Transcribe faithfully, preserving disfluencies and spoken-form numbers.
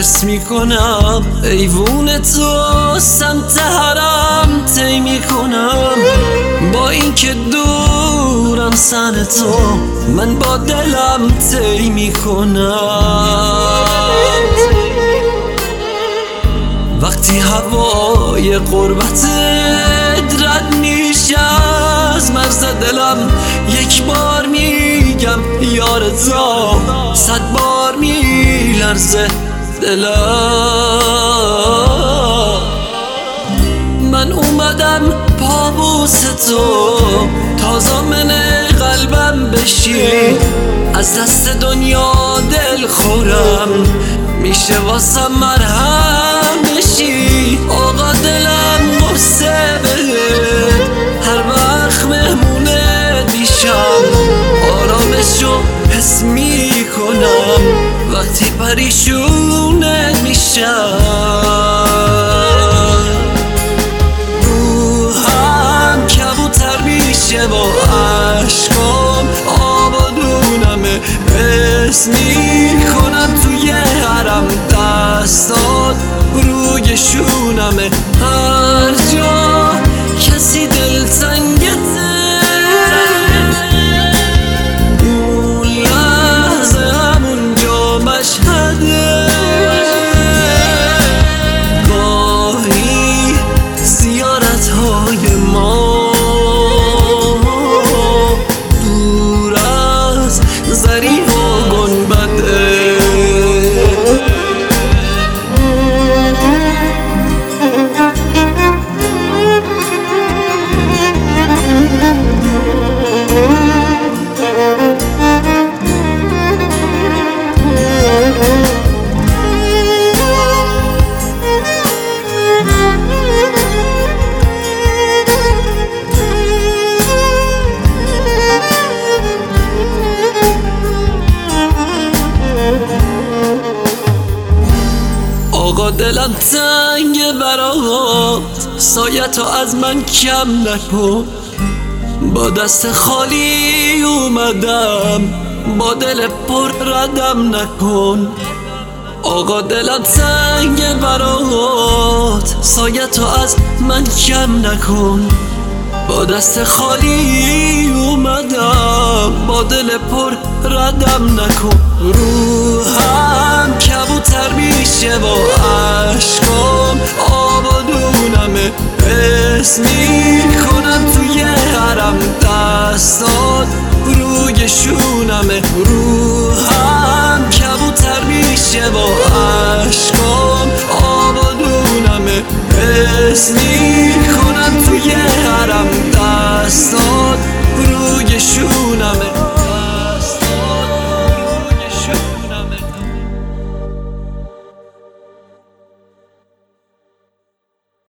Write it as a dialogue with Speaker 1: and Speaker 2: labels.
Speaker 1: حس میکنم ایوون تو سمت حرم طی میکنم. با اینکه دورم سن تو من با دلم طی میکنم. وقتی هوای قربت رد میشه از مرز دلم یک بار میگم یا رضا، صد بار میلرزه دلم. من اومدم پابوس تو تا ضامن قلبم بشی، از دست دنیا دل خورم میشه واسم مرهم بشی. آقا دلم قصه بده هر وقت مهمونه دیشم، آرامشو حس میکنم وقتی پریشونه میشم. روحم کبوتر میشه با عشقام، آبادونمه حس میکنم توی حرم، دستات روی شونمه هر جا کسی دلتنگته. اون لحظه همونجا مشهده، گاهی زیارت های ما دور از زریح و گنبده. آقا دلم تنگ برات، سایتو از من کم نکن. با دست خالی اومدم با دل پر ردم نکن. آقا دلم تنگ برات، سایتو از من کم نکن. با دست خالی اومدم با دل پر ردم نکن. روحم کبوتر میشه با عشقام، آبادونمه حس میکنم توی حرم، دستات روی شونمه. روحم کبوتر میشه با عشقام، آبادونمه حس میکنم